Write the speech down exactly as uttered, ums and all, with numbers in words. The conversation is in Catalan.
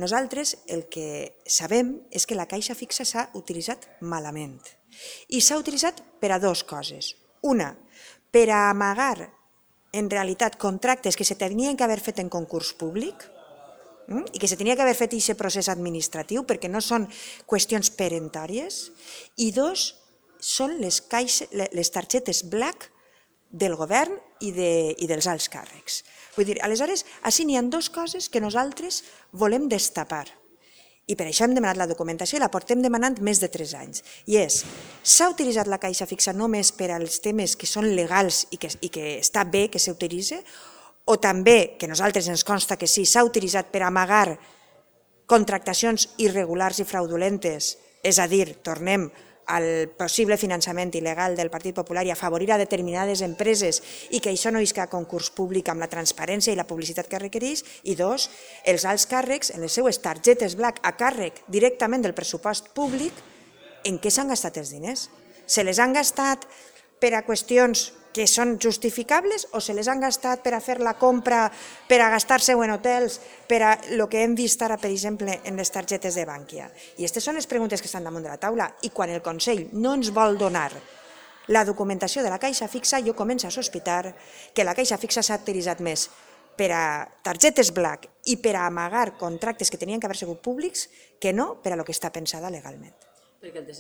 nosaltres el que sabem és que la caixa fixa s'ha utilitzat malament. I s'ha utilitzat per a dues coses. Una, per a amagar, en realitat, contractes que se tenien que haver fet en concurs públic i que se tenia que haver fet aquest procés administratiu perquè no són qüestions peremptòries. I dos, són les, caixes, les targetes black del govern i, de, i dels alts càrrecs. Vull dir, aleshores, així n'hi ha dues coses que nosaltres volem destapar. I per això hem demanat la documentació i la portem demanant més de tres anys. I és, s'ha utilitzat la caixa fixa només per als temes que són legals i que, i que està bé que s'utilitzi, o també, que nosaltres ens consta que sí, s'ha utilitzat per amagar contractacions irregulars i fraudulentes, és a dir, tornem al possible finançament il·legal del Partit Popular i afavorir a determinades empreses i que això no isca a concurs públic amb la transparència i la publicitat que requereix. I dos, els alts càrrecs, en les seues targetes black a càrrec directament del pressupost públic, en què s'han gastat els diners? Se les han gastat per a qüestions que són justificables o se les han gastat per a fer la compra, per a gastar-se en hotels, per a el que hem vist ara, per exemple, en les targetes de Bankia? I aquestes són les preguntes que estan damunt de la taula. I quan el Consell no ens vol donar la documentació de la caixa fixa, jo començo a sospitar que la caixa fixa s'ha utilitzat més per a targetes black i per a amagar contractes que tenien que haver sigut públics que no per a lo que està pensada legalment.